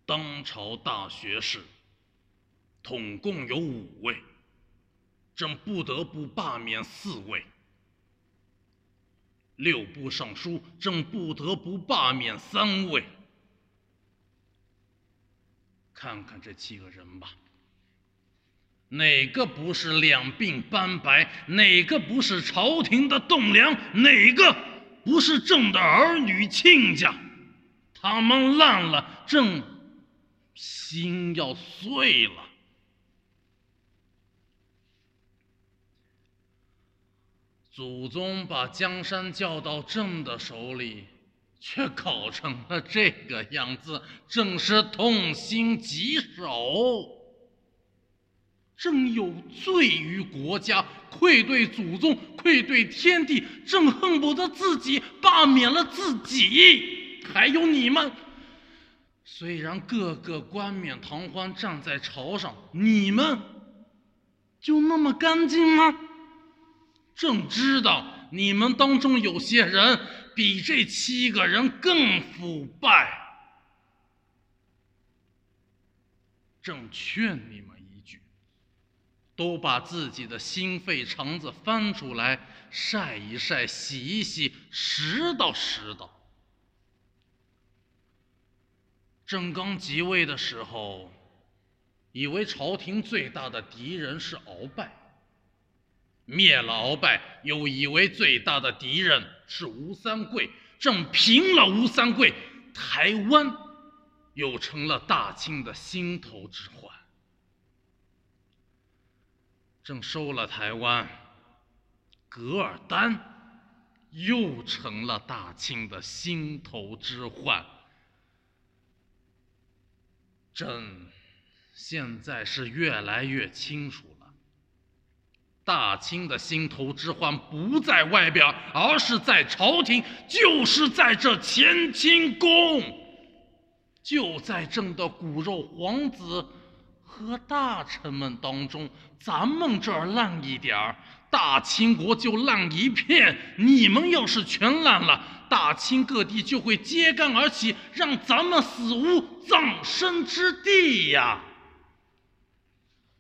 当朝大学士，统共有5位，朕不得不罢免4位。6部尚书，朕不得不罢免3位。看看这7个人吧，哪个不是两鬓斑白？哪个不是朝廷的栋梁？哪个不是朕的儿女亲家？他们烂了，朕心要碎了。祖宗把江山交到朕的手里，却搞成了这个样子，朕是痛心疾首。朕有罪于国家，愧对祖宗，愧对天地，朕恨不得自己罢免了自己。还有你们，虽然个个冠冕堂皇站在朝上，你们就那么干净吗？朕知道你们当中有些人比这7个人更腐败，朕劝你们一句，都把自己的心肺肠子翻出来晒一晒，洗一洗，拾到拾到。朕刚即位的时候，以为朝廷最大的敌人是鳌拜，灭了鳌拜，又以为最大的敌人是吴三桂。朕平了吴三桂，台湾又成了大清的心头之患。朕收了台湾，噶尔丹又成了大清的心头之患。朕现在是越来越清楚了，大清的心头之患不在外边，而是在朝廷，就是在这乾清宫，就在朕的骨肉皇子和大臣们当中。咱们这儿烂一点儿，大清国就烂一片。你们要是全烂了，大清各地就会揭竿而起，让咱们死无葬身之地呀！